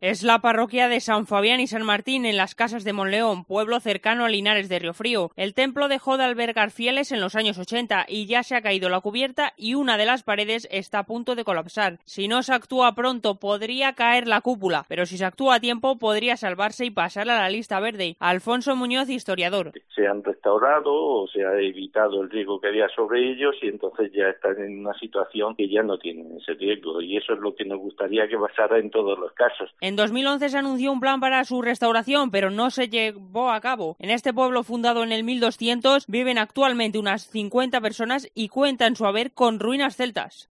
Es la parroquia de San Fabián y San Martín en las Casas de Monleón, pueblo cercano a Linares de Riofrío. El templo dejó de albergar fieles en los años 80 y ya se ha caído la cubierta y una de las paredes está a punto de colapsar. Si no se actúa pronto podría caer la cúpula, pero si se actúa a tiempo podría salvarse y pasar a la lista verde. Alfonso Muñoz, historiador. Se han restaurado o se ha evitado el riesgo que había sobre ellos y entonces ya están en una situación que ya no tienen ese riesgo y eso es lo que nos gustaría que pasara en todos los casos. En 2011 se anunció un plan para su restauración, pero no se llevó a cabo. En este pueblo fundado en el 1200 viven actualmente unas 50 personas y cuenta en su haber con ruinas celtas.